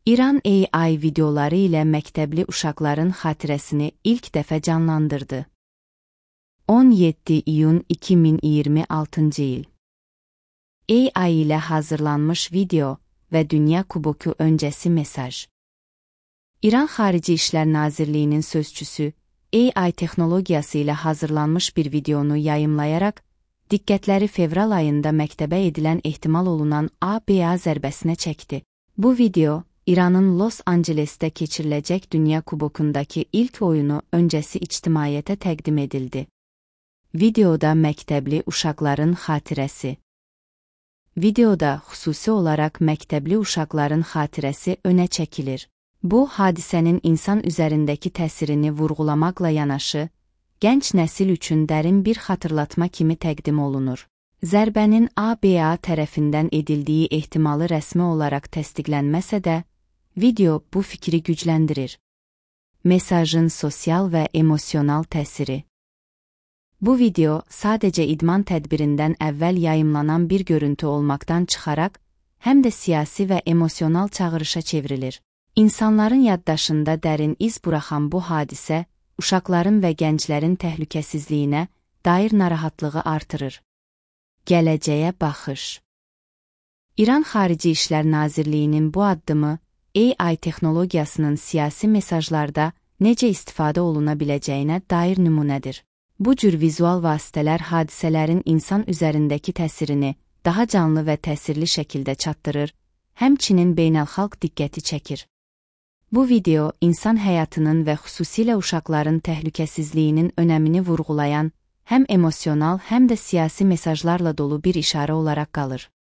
İran AI videoları ilə məktəbli uşaqların xatirəsini ilk dəfə canlandırdı. 17 iyun 2026 il. AI ilə hazırlanmış video və Dünya Kuboku öncəsi mesaj. İran Xarici İşlər Nazirliyinin sözçüsü, AI texnologiyası ilə hazırlanmış bir videonu yayımlayaraq, diqqətləri fevral ayında məktəbə edilən ehtimal olunan ABA zərbəsinə çəkdi. Bu video, İranın Los Angeles'də keçiriləcək Dünya Kubokundakı ilk oyunu öncəsi ictimaiyyətə təqdim edildi. Videoda məktəbli uşaqların xatirəsi. Videoda xüsusi olaraq məktəbli uşaqların xatirəsi önə çəkilir. Bu, hadisənin insan üzərindəki təsirini vurğulamaqla yanaşı, gənc nəsil üçün dərin bir xatırlatma kimi təqdim olunur. Zərbənin ABA tərəfindən edildiyi ehtimalı rəsmi olaraq təsdiqlənməsə də, video bu fikri gücləndirir. Mesajın sosial və emosional təsiri. Bu video sadəcə idman tədbirindən əvvəl yayımlanan bir görüntü olmaqdan çıxaraq, həm də siyasi və emosional çağırışa çevrilir. İnsanların yaddaşında dərin iz buraxan bu hadisə, uşaqların və gənclərin təhlükəsizliyinə dair narahatlığı artırır. Gələcəyə baxış. İran Xarici İşlər Nazirliyinin bu addımı, AI texnologiyasının siyasi mesajlarda necə istifadə oluna biləcəyinə dair nümunədir. Bu cür vizual vasitələr hadisələrin insan üzərindəki təsirini daha canlı və təsirli şəkildə çatdırır, həmçinin beynəlxalq diqqəti çəkir. Bu video, insan həyatının və xüsusilə uşaqların təhlükəsizliyinin önəmini vurğulayan, həm emosional, həm də siyasi mesajlarla dolu bir işarə olaraq qalır.